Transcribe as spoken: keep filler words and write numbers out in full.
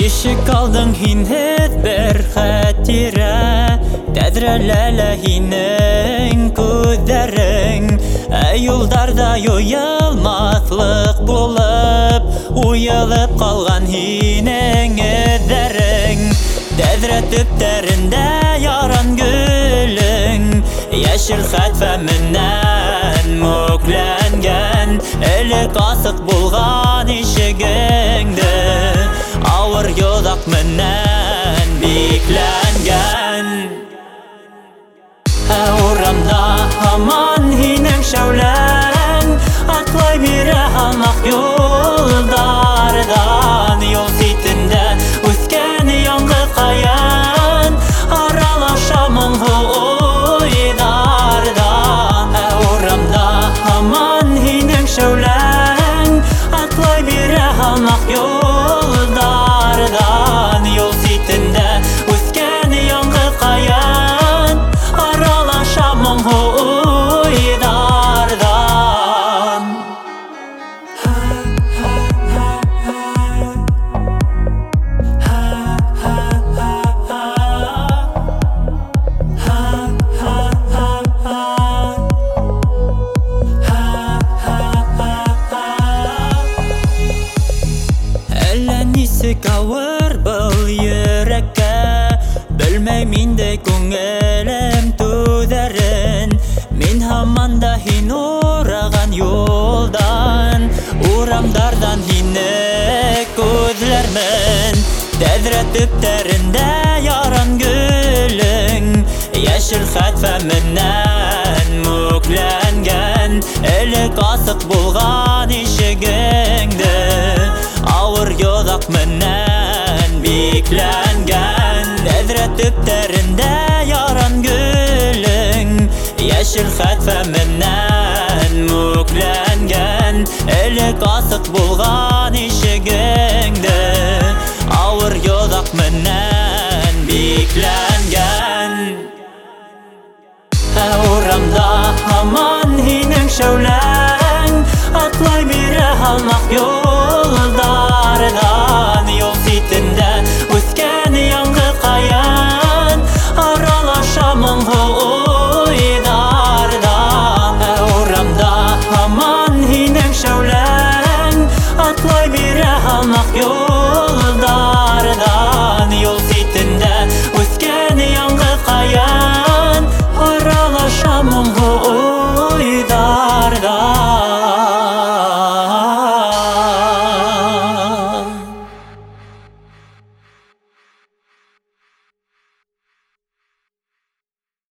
Ишек алдың һинһеҙ бер хәтирә, тәҙрәләлә һинең күҙҙәрең, ә юлдарда юйылмаҫлыҡ булып, уйылып ҡалған һинең эҙҙәрең. Тәҙрә төптәрендә яран гөлөң, йәшел хәтфә менән мүкләнгән, элек асыҡ булған ишегеңде ауыр йоҙаҡ менән бикләнгән. Ә урамда һаман һинең шәүләң, атлай бирә һамаҡ юлдарҙан. Юл ситендә үҫкән яңғыҙ ҡаян, аралаша моңһоу уйҙарҙан. Ә урамда һаман һинең шәүләң, атлай бирә һамаҡ юлдарҙан. Юл ситендә үҫкән яңғыҙ ҡаян, аралаша моңһоу уйҙарҙан. Әллә нисек ауыр был йөрәккә, белмәйем инде күңелем түҙәрен. Мин һаман да һин ураған юлдан, урамдардан һине күҙләрмен. Тәҙрә төптәрендә яран гөлөң, йәшел хәтфә менән мүкләнгән, элек асыҡ булған ишегеңде ауыр йоҙаҡ менән бикләнгән. Тәҙрә төптәрендә яран гөлөң, йәшел хәтфә менән мүкләнгән, элек асыҡ булған ишегеңде ауыр йоҙаҡ менән бикләнгән. Ә урамда һаман һинең шәүләң, атлай бирә һамаҡ юлдарҙан. Юл ситендә үҫкән яңғыҙ ҡаян, аралаша моңһоу уйҙарҙан. Ә урамда һаман һинең шәүләң, атлай бирә һамаҡ юлдарҙан.